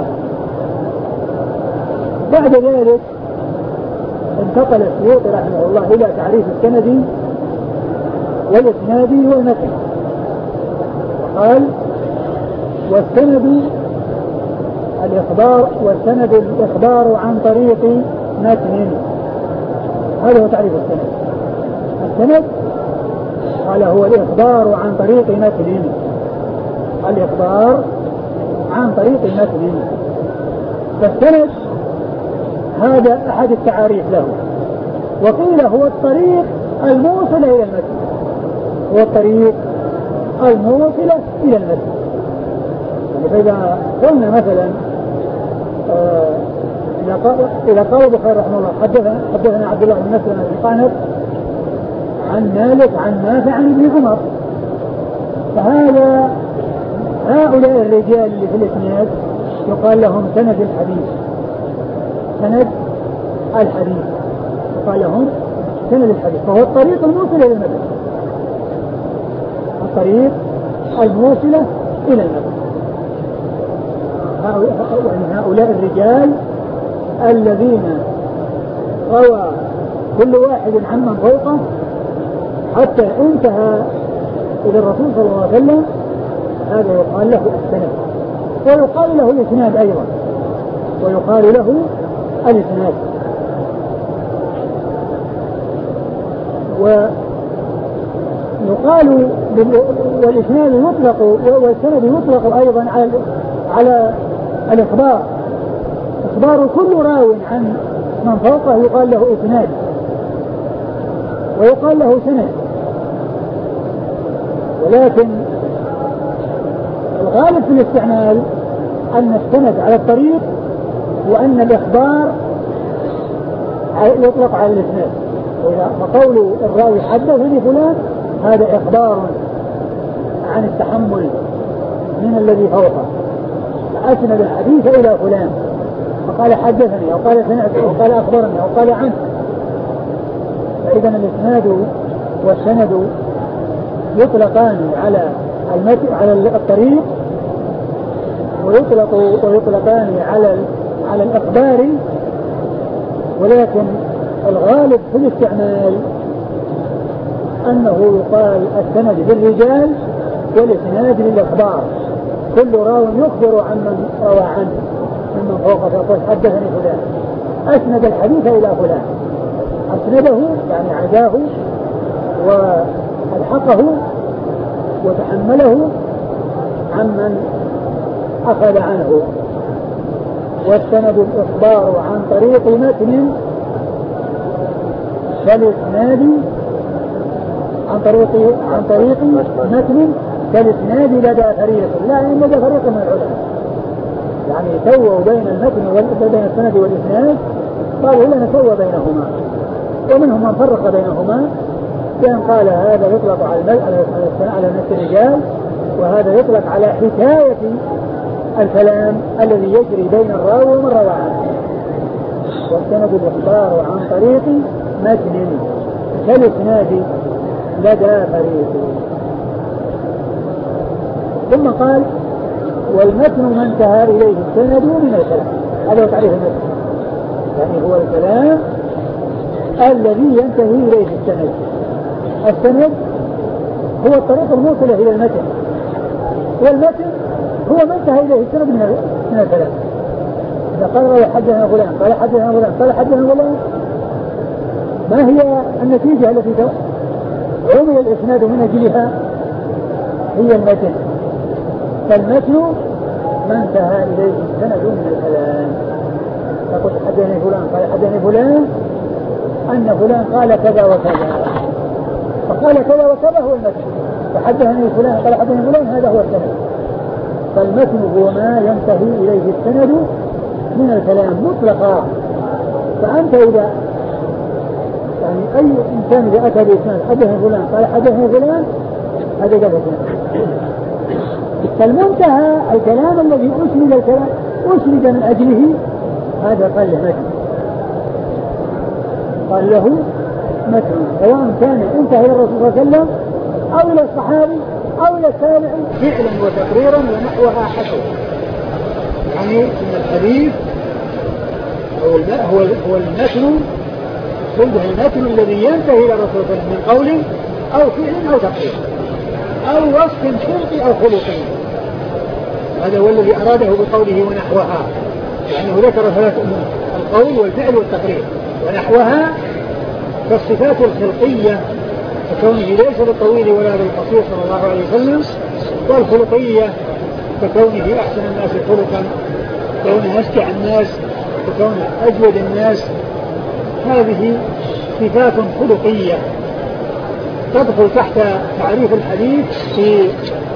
بعد ذلك انتقل السيوطي رحمه الله إلى تعريف السند والإسناد والمتن. قال والسند الإخبار، والسند الإخبار عن طريق متن. هذا هو تعريف السند. السند قال هو الإخبار عن طريق متن. الإخبار عن طريق متن. فالسند هذا أحد التعاريف له، وقيل هو الطريق الموصل إلى المتن، هو الطريق الموصلة إلى المتن. فإذا قلنا مثلا إذا قال البخاري رحمه الله حدثنا عبد الله بن مسلمة بن قعنب عن مالك عن نافع عن ابن عمر، فهذا هؤلاء الرجال اللي في الإسناد يقال لهم سند الحديث. سند الحديث يقال لهم سند الحديث، فهو الطريق الموصل إلى المتن، الطريق الموصلة إلى المتن. هؤلاء الرجال الذين روى كل واحد عمن فوقه حتى انتهى إلى الرسول صلى الله عليه وسلم، هذا يقال له السند، ويقال له الإسناد أيضا، ويقال له الإسناد. ويقال والإسناد يطلق والسند يطلق أيضا على الإخبار. إخبار كل راو عن من فوقه يقال له إسناد ويقال له سند، ولكن الغالب في الاستعمال أن السند على الطريق، وأن الإخبار يطلق على الإسناد. فقول الراوي حدثني فلان هذا إخبار عن التحمل من الذي فوقه، فأسند الحديث إلى فلان فقال حدثني أو قال سمعت أو قال أخبرني أو قال عنه. فإذا الإسناد والسند يطلقان على الطريق، ويطلقان على الإخبار، ولكن الغالب في الاستعمال أنه يقال السند للرجال والإسناد للإخبار. كل راو يخبر عن من روى عنه ممن فوقه، فيقول حدثني فلان، أسند الحديث إلى فلان، أسنده يعني عزاه وألحقه وتحمله عمن أخذ عنه. والسند الإخبار عن طريق متن، فالإسناد عن طريق متن كالإسناد لدى فريق، لا إن لدى فريق من العلماء، يعني سووا بين المتن بين السند والإسناد، قالوا لا نسوى بينهما، ومنهم من فرق بينهما كان قال هذا يطلق على نفس الرجال، وهذا يطلق على حكاية الكلام الذي يجري بين الراوي ومن روى عنه. والسند الإخبار عن طريق متن كالإسناد لدى فريق. ثم قال والمتن ما انتهى إليه السند من الكلام، هذا هو تعريف المتن، يعني هو الكلام الذي ينتهي إليه السند. السند هو الطريق الموصلة إلى المتن، والمتن هو ما انتهى إليه السند من الكلام. إذا قال حدثنا فلان قال حدثنا فلان قال حدثنا فلان، ما هي النتيجة التي عمل الإسناد من أجلها؟ هي المتن. فالمتن ما انتهى إليه السند من الكلام. تقول حدثني فلان قال حدثني فلان أن فلان قال كذا وكذا، فقال كذا وكذا هو المتن، فحدثني فلان قال حدثني فلان هذا هو السند. فالمتن هو ما ينتهي إليه السند من الكلام مطلقا. فأنت إذا يعني أي إنسان إذا أتى بإسناد حدثني فلان قال حدثني فلان هذا جاب السند. فالمنتهى الكلام الذي أسند الكلام أسند من أجله هذا قال له متن، قال له متن، سواء كان انتهى إلى الرسول صلى الله عليه وسلم أو إلى الصحابي أو إلى التابعي فعلا وتقريرا ونحوها حسب. يعني ان الحديث هو المتن، المتن الذي ينتهي إلى الرسول صلى الله عليه وسلم من قول أو فعل أو تقرير أو وصف خلقي أو خلقي. هذا هو الذي أراده بقوله ونحوها، لأنه ذكر ثلاث أمور: القول والفعل والتقرير. ونحوها كالصفات الخلقية ككونه ليس بالطويل ولا بالقصير صلى الله عليه وسلم، والخلقية ككونه أحسن الناس خلقا، كونه أشجع الناس، كونه أجود الناس. هذه صفات خلقية تدخل تحت تعريف الحديث في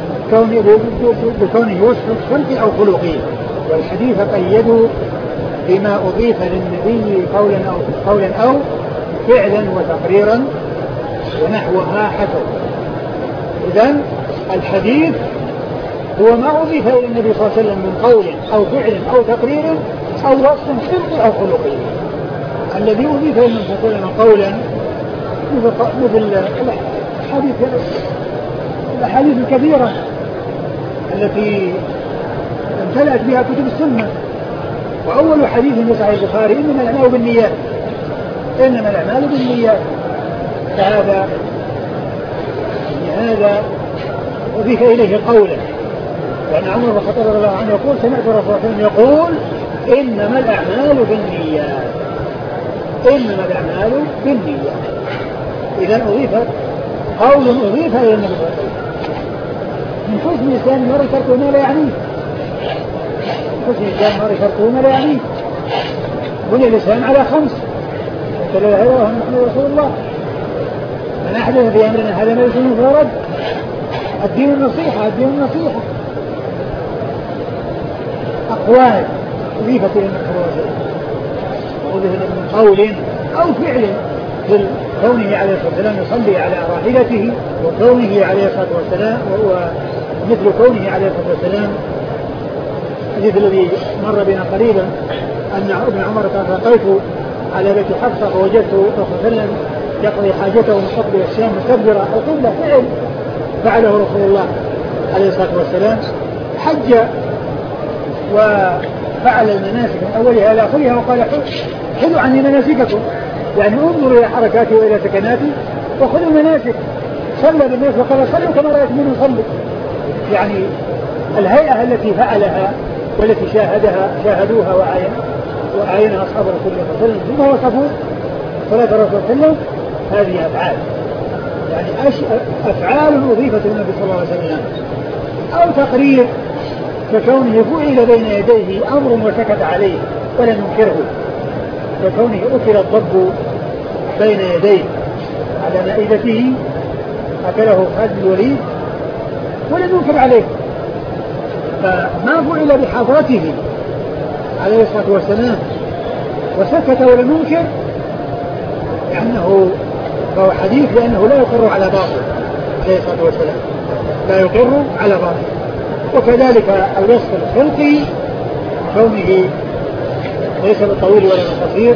بكونه وصف خلقي أو خلقي. والحديث قيدوا بما أضيف للنبي قولا أو فعلا وتقريرا ونحوها حسب. إذن الحديث هو ما أضيف إلى النبي صلى الله عليه وسلم من قول أو فعل أو تقرير أو وصف خلقي أو خلقي. الذي أضيف إلى النبي صلى الله عليه وسلم قولا مثل الأحاديث الكثيرة التي امتلأت بها كتب السنة. وأول حديث في صحيح البخاري إنما الأعمال بالنيات، إنما الأعمال بالنيات. فهذا أضيف إليه قولا، لأن عمر بن الخطاب رضي الله عنه يقول سمعت الرسول صلى الله عليه وسلم يقول إنما الأعمال بالنيات، إنما الأعمال بالنيات. إذا قول أضيف إلى النبي صلى الله عليه وسلم. من حسن الإسلام المرء تركه ما لا يعنيه، حسن الإسلام المرء تركه ما لا يعنيه. بني الإسلام على 5: لا إله إلا الله محمد رسول الله، من أحدث في أمرنا هذا ما ليس منه فهو رد. الدين النصيحة، الدين النصيحة. أقوال أضيفت إلى النبي صلى الله عليه وسلم، أضيف من قول أو فعل، مثل كونه عليه الصلاة والسلام يصلي على راحلته، وكونه عليه الصلاة والسلام مثل كونه عليه الصلاة والسلام الحديث الذي مر بنا قريبا أن ابن عمر قال رقيت على بيت حفصة فوجدت الرسول صلى الله عليه وسلم يقضي حاجته مستقبل الشام مستدبر القبلة، فعل فعله رسول الله عليه الصلاة والسلام. حج وفعل المناسك من أولها إلى آخرها وقال خذوا عني مناسككم، يعني انظروا إلى حركاتي وإلى سكناتي وخذوا المناسك. صلى بالناس وقال صلوا كما رأيتموني أصلي، يعني الهيئة التي فعلها والتي شاهدوها وعاينها أصحاب رسول الله صلى الله عليه وسلم ثم وصفوا صلاة الرسول صلى الله عليه وسلم. هذه أفعال، يعني أفعال أضيفت للنبي صلى الله عليه وسلم. أو تقرير ككونه فعل بين يديه أمر وسكت عليه ولم ينكره، ككونه أكل الضب بين يديه على مائدته أكله خالد الوليد ولم ينكر عليه، فما فعل بحضرته عليه الصلاة والسلام وسكت ولم ينكر لأنه فهو حديث، لأنه لا يقر على باطل عليه الصلاة والسلام، لا يقر على باطل. وكذلك الوصف الخلقي كونه ليس بالطويل ولا بالقصير،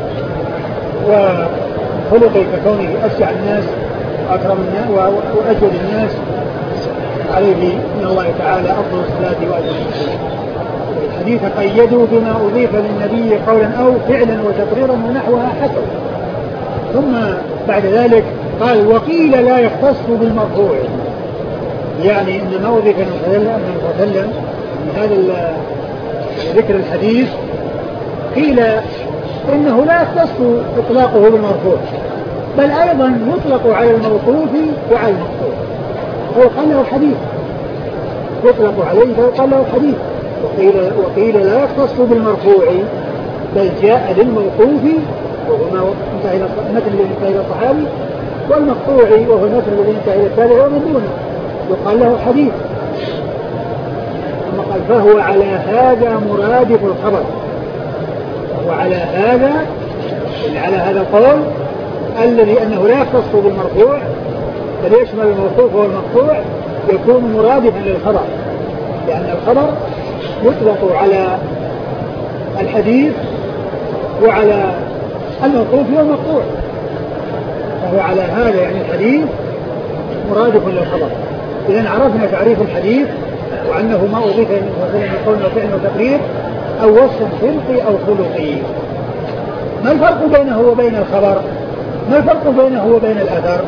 وخلقه ككونه أشجع الناس وأكرم الناس وأجود الناس، عليه من الله تعالى أفضل الصلاة وأجل التسليم. الحديث قيدوا بما أضيف للنبي قولا أو فعلا وتقريرا ونحوها حسن. ثم بعد ذلك قال وقيل لا يختص بالمرفوع، يعني إن ما أضيف للنبي صلى الله عليه وسلم من هذا ذكر الحديث قيل إنه لا يختص إطلاقه بالمرفوع، بل أيضا يطلق على الموقوف وعلى المقطوع، فيقال له حديث، يطلق عليه فيقال له حديث. وقيل لا يختص بالمرفوع بل جاء للموقوف وهو مثل الذي انتهى الى الصحابي، والمقطوع وهو مثل الذي انتهى الى التابع ومن دونه، يقال له حديث. ثم قال فهو على هذا مرادف الخبر، وعلى هذا على هذا القول الذي انه لا يختص بالمرفوع بل يشمل الموقوف والمقطوع يكون مرادفا للخبر، لأن الخبر يطلق على الحديث وعلى الموقوف والمقطوع، فهو على هذا يعني الحديث مرادف للخبر. إذن عرفنا تعريف الحديث وأنه ما أضيف من قول وفعل وتقرير أو وصف خلقي أو خلقي. ما الفرق بينه وبين الخبر؟ ما الفرق بينه وبين الأثر؟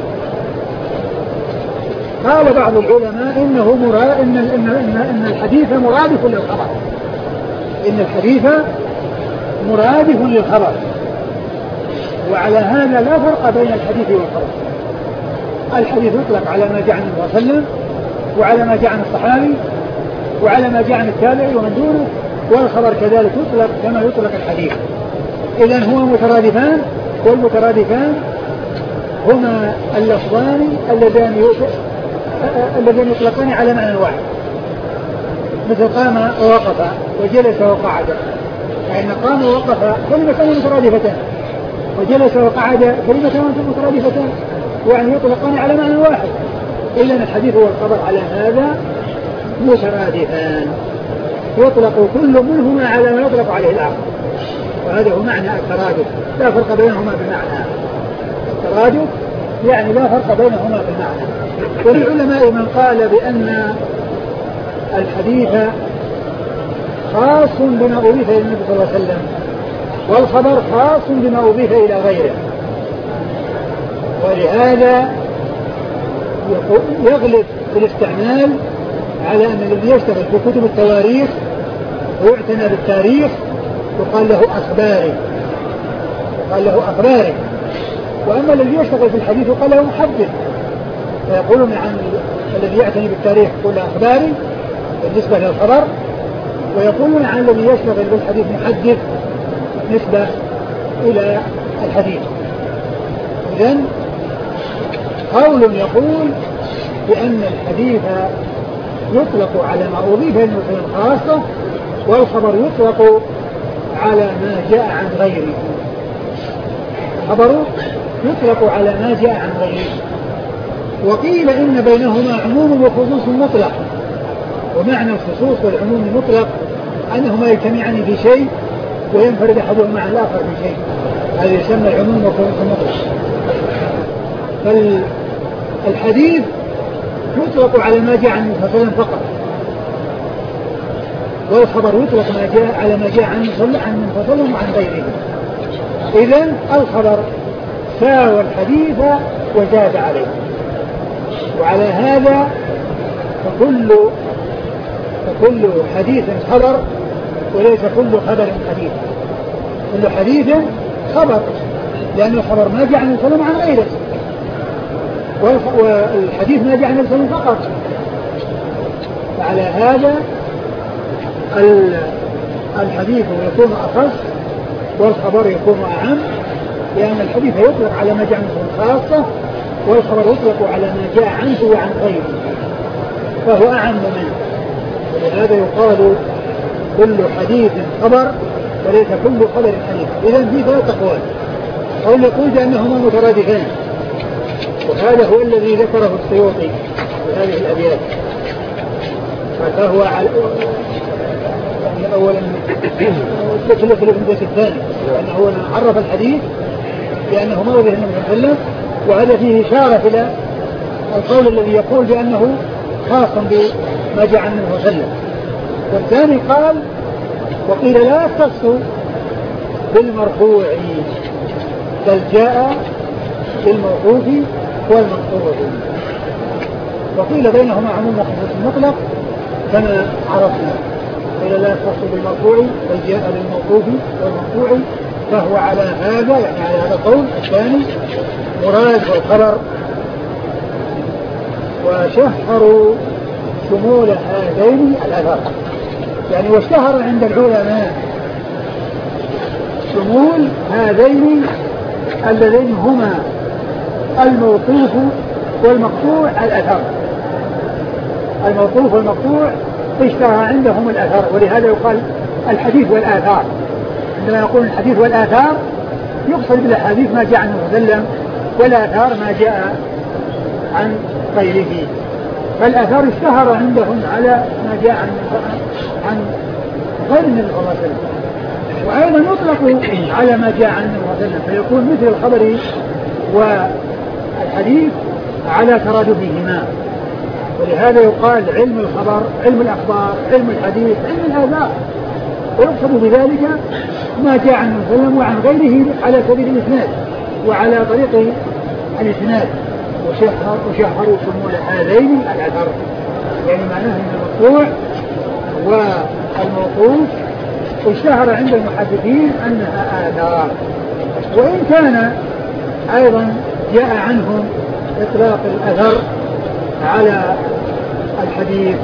قال بعض العلماء إن الحديث مرادف للخبر، إن الحديث مرادف للخبر، وعلى هذا لا فرق بين الحديث والخبر. الحديث يطلق على ما جاء عن النبي صلى الله عليه وسلم وعلى ما جاء عن الصحابي وعلى ما جاء عن التابع ومن دونه، والخبر كذلك يطلق كما يطلق الحديث. إذن هما مترادفان، والمترادفان هما اللفظان اللذان يطلقان على معنى واحد، مثل قام ووقف وجلس وقعد، فإن قام ووقف كلمتان مترادفتان، وجلس وقعد كلمتان مترادفتان، يعني يطلقان على معنى واحد. إذن الحديث والخبر على هذا مترادفان، يطلق كل منهما على ما يطلق عليه الآخر، وهذا هو معنى الترادف، لا فرق بينهما بالمعنى. الترادف يعني لا فرق بينهما بالمعنى. وللعلماء من قال بأن الحديث خاص بما أضيف إلى النبي صلى الله عليه وسلم، والخبر خاص بما أضيف إلى غيره، ولهذا يغلب في الاستعمال على أن الذي يشتغل في كتب التواريخ ويعتنى بالتاريخ يقال له أخباري، يقال له أخباري، وأما الذي يشتغل في الحديث يقال له محدث، فيقولون عن الذي يعتني بالتاريخ يقول أخباري بالنسبة للخبر، ويقولون عن الذي يشتغل بالحديث محدث نسبة إلى الحديث. إذن قول يقول بأن الحديث يطلق على ما أضيف إلى النبي خاصة، والخبر يطلق على ما جاء عن غيره، الخبر يطلق على ما جاء عن غيره. وقيل إن بينهما عموم وخصوص مطلق، ومعنى الخصوص والعموم المطلق أنهما يجتمعان في شيء وينفرد أحدهما عن الآخر في شيء، هذا يسمى العموم والخصوص المطلق. فالحديث يطلق على ما جاء عن المفصل فقط، والخبر يطلق على ما جاء عن المفصل وعن غيره. إذن الخبر ساوى الحديث وزاد عليه، وعلى هذا فكل حديث خبر وليس كل خبر حديث. كل حديث خبر، لأن الخبر ما جاء عن الكلام عن غيره، والحديث ما جاء عن الكلام فقط. فعلى هذا الحديث يكون أخص والخبر يكون أعم، لأن الحديث يطلق على ما جاء عنه خاصة، والخبر يطلق على ما جاء عنه وعن غيره. فهو أعم منه. ولهذا يقال كل حديث خبر وليس كل خبر حديث. إذن في ثلاث أقوال، أو يقول بأنهما مترادفان، وهذا هو الذي ذكره السيوطي في هذه الأبيات. فهو يعني أولا تكلف الجزء الثاني أنه عرف الحديث بأنه موضع النبي صلى الله عليه وسلم، وهذا فيه إشارة إلى القول الذي يقول بأنه خاص بما جاء عن النبي صلى الله عليه وسلم. والثاني قال وقيل لا يختص بالمرفوع بل جاء بالموقوف والمقطوع، وقيل بينهما عموم وخصوص مطلق كما عرفنا. قيل لا يختص بالمرفوع بل جاء بالموقوف والمقطوع، فهو على هذا يعني على هذا القول الثاني مراد والخبر. وشهروا شمول هذين الأثر، يعني واشتهر عند العلماء شمول هذين اللذين هما الموقوف والمقطوع الأثر. الموقوف والمقطوع اشتهر عندهم الأثر، ولهذا يقال الحديث والآثار. عندما يقول الحديث والآثار يقصد بالحديث ما جاء عنه صلى الله عليه وسلم، والآثار ما جاء عن غيره. فالآثار اشتهر عندهم على ما جاء عن غير النبي صلى الله عليه وسلم، وأيضا يطلق على ما جاء عن النبي صلى الله عليه وسلم، فيكون مثل الخبر والحديث على ترادفهما. ولهذا يقال علم الخبر، علم الأخبار، علم الحديث، علم الآثار، ويقصد بذلك ما جاء عن النبي صلى الله عليه وسلم وعن غيره على سبيل الإسناد وعلى طريق الإسناد. وشهروا شمول هذين الأثر، يعني معناه أن المقطوع والموقوف اشتهر عند المحدثين أنها آثار، وإن كان أيضا جاء عنهم إطلاق الأثر على الحديث،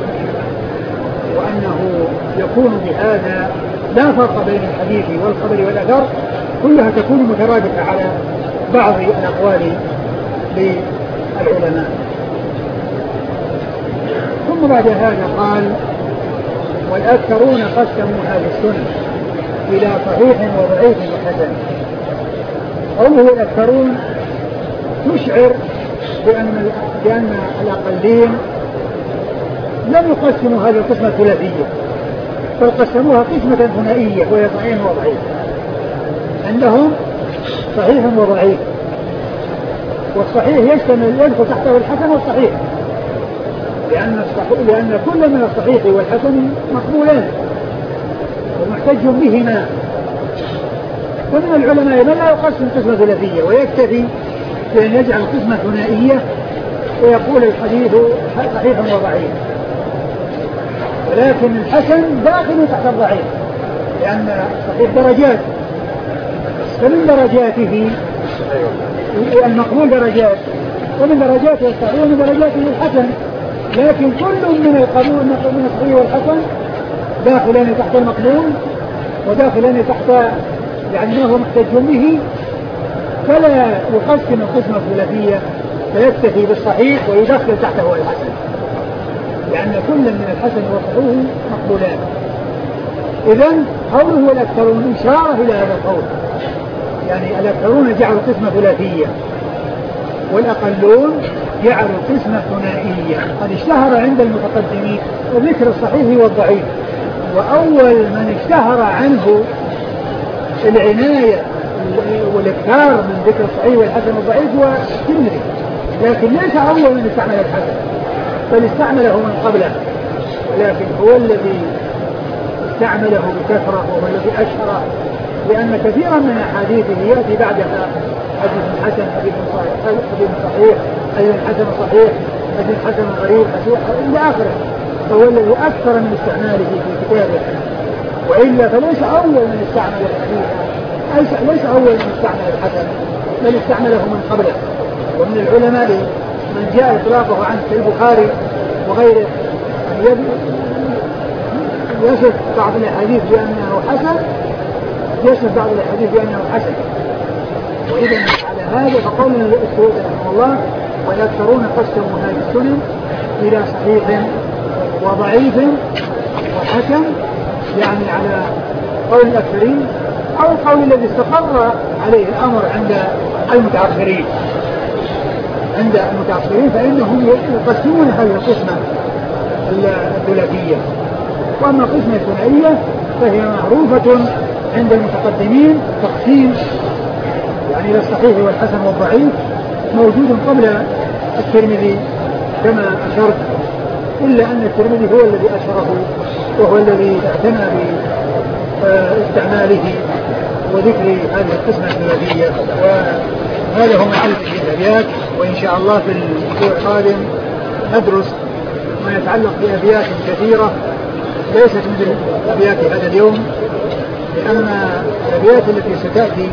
وأنه يكون بهذا لا فرق بين الحديث والخبر والأثر، كلها تكون مترادفة على بعض الأقوال للعلماء. ثم بعد هذا قال والأكثرون قسموا هذه السنة إلى صحيح وضعيف وحسن. قوله الأكثرون تشعر بأن الأقلين لم يقسموا هذه القسمة الثلاثية، بل قسموها قسمة ثنائية وهي صحيح وضعيف. عندهم صحيح وضعيف، والصحيح يدخل تحته الحسن والصحيح، لأن كل من الصحيح والحسن مقبولان ومحتج بهما. ومن العلماء من لا يقسم قسمة ثلاثية ويكتفي بأن يجعل قسمة ثنائية ويقول الحديث صحيح وضعيف، ولكن الحسن داخل تحت الضعيف، لأن الصحيح درجات، فمن درجاته المقبول درجات، ومن درجاته الصحيح ومن درجاته الحسن، لكن كل من القبول من الصحيح والحسن داخلان تحت المقبول وداخلان تحت يعني ما هو محتج به، فلا يقسم القسمة الثلاثية فيكتفي بالصحيح ويدخل تحته الحسن، لأن كل من الحسن والصحيح مقبولان. إذن قوله الأكثرون إشارة إلى هذا القول، يعني الأكثرون جعلوا قسمة ثلاثية والأقلون جعلوا قسمة ثنائية. قد اشتهر عند المتقدمين ذكر الصحيح والضعيف، وأول من اشتهر عنه العناية والإكثار من ذكر الصحيح والحسن والضعيف هو الترمذي، لكن ليس أول من استعمل الحسن، بل استعمله من قبله، ولكن هو الذي استعمله بكثرة وهو الذي أشهر، لأن كثيرا من أحاديثه يأتي بعدها حديث حسن، حديث صحيح، حديث صحيح، حديث حسن صحيح، حديث حسن غريب، إلى آخره، فهو الذي أكثر من استعماله في كتابه. وإلا فليس أول من استعمل الحديث، ليس أول من استعمل الحسن، بل استعمله من قبله. ومن العلماء من جاء إطلاقه عن البخاري وغيره يصف بعض الأحاديث بأنه حسن، يصف بعض الأحاديث بأنه حسن. وإذا على هذا فقول السيوطي رحمه الله والأكثرون قسموا هذه السنن إلى صحيح وضعيف وحسن، يعني على قول الأكثرين أو القول الذي استقر عليه الأمر عند المتأخرين. عند المتأخرين فإنهم يقسمون هذه القسمة الثلاثية، وأما القسمة الثنائية فهي معروفة عند المتقدمين تقسيم، يعني الصحيح والحسن والضعيف موجود قبل الترمذي كما أشرت، إلا أن الترمذي هو الذي أشره وهو الذي اعتنى باستعماله وذكر هذه القسمة الثلاثية. وهذا هو محل الأبيات، وإن شاء الله في الأسبوع القادم ندرس ما يتعلق بأبيات كثيرة ليست مثل أبيات هذا اليوم، لأن الأبيات التي ستأتي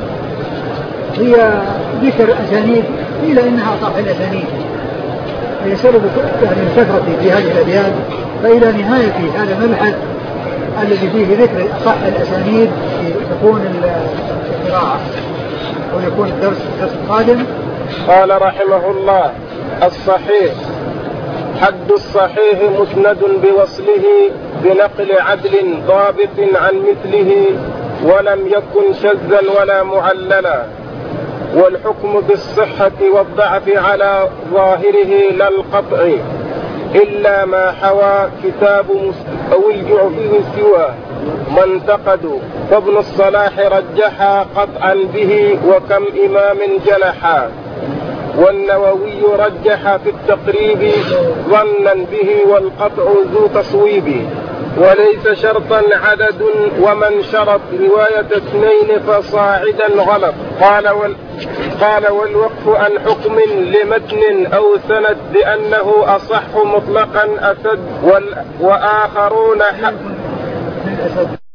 هي ذكر أسانيد إلى إنها أصح الأسانيد، هي سبب الكثرة في هذه الأبيات، فإلى نهاية هذا المبحث الذي فيه ذكر أصح الأسانيد تكون القراءة أو يكون الدرس القادم. قال رحمه الله: الصحيح حد الصحيح مسند بوصله بنقل عدل ضابط عن مثله ولم يكن شذا ولا معللا، والحكم بالصحة والضعف على ظاهره لا القطع إلا ما حوى كتاب أو الجعفي سوى ما انتقدوا، فابن الصلاح رجحا قطعا به وكم إمام جلحا، والنووي رجح في التقريب ظنا به والقطع ذو تصويب، وليس شرطا عدد ومن شرط رواية اثنين فصاعدا غلط. قال والوقف عن حكم لمتن أو سند لأنه أصح مطلقا أسد وآخرون